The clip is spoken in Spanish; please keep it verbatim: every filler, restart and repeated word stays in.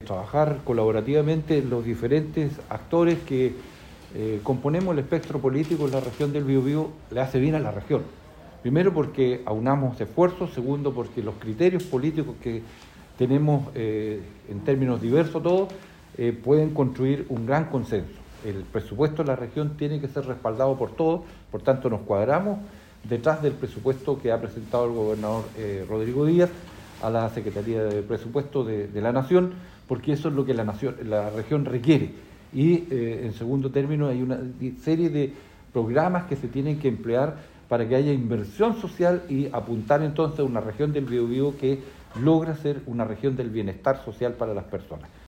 trabajar colaborativamente los diferentes actores que eh, componemos el espectro político en la región del Biobío le hace bien a la región. Primero porque aunamos esfuerzos, segundo porque los criterios políticos que tenemos eh, en términos diversos todos eh, pueden construir un gran consenso. El presupuesto de la región tiene que ser respaldado por todos, por tanto nos cuadramos detrás del presupuesto que ha presentado el gobernador eh, Rodrigo Díaz a la Secretaría de Presupuesto de, de la Nación, porque eso es lo que la, nación, la región requiere. Y eh, en segundo término hay una serie de programas que se tienen que emplear para que haya inversión social y apuntar entonces a una región del Biobío que logra ser una región del bienestar social para las personas.